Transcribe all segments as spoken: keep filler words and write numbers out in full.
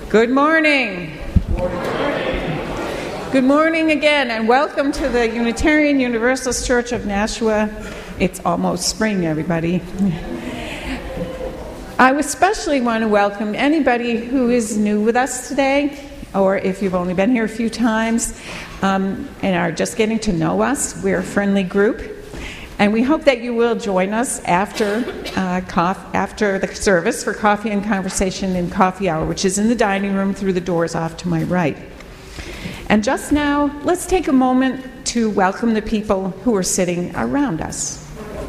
Good morning. Good morning again, and welcome to the Unitarian Universalist Church of Nashua. It's almost spring, everybody. I especially want to welcome anybody who is new with us today, or if you've only been here a few times um, and are just getting to know us. We're a friendly group. And we hope that you will join us after uh, cof- after the service for coffee and conversation in coffee hour, which is in the dining room through the doors off to my right. And just now, let's take a moment to welcome the people who are sitting around us.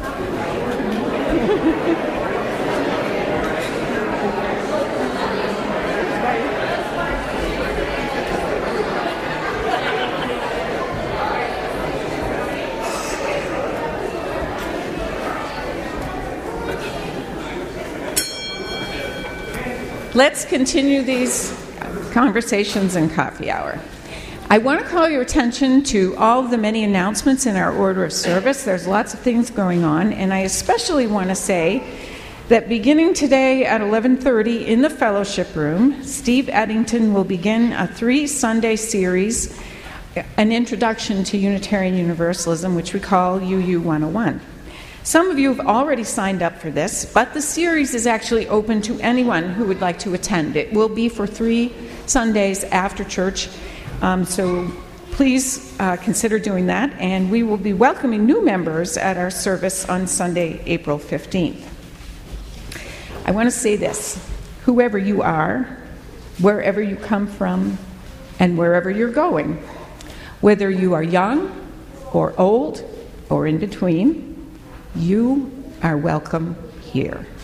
Let's continue these conversations in coffee hour. I want to call your attention to all of the many announcements in our order of service. There's lots of things going on, and I especially want to say that beginning today at eleven thirty in the fellowship room, Steve Eddington will begin a three-Sunday series, an introduction to Unitarian Universalism, which we call U U one oh one. Some of you have already signed up for this, but the series is actually open to anyone who would like to attend. It will be for three Sundays after church, um, so please uh, consider doing that, and we will be welcoming new members at our service on Sunday, April fifteenth. I want to say this: whoever you are, wherever you come from, and wherever you're going, whether you are young or old or in between, you are welcome here.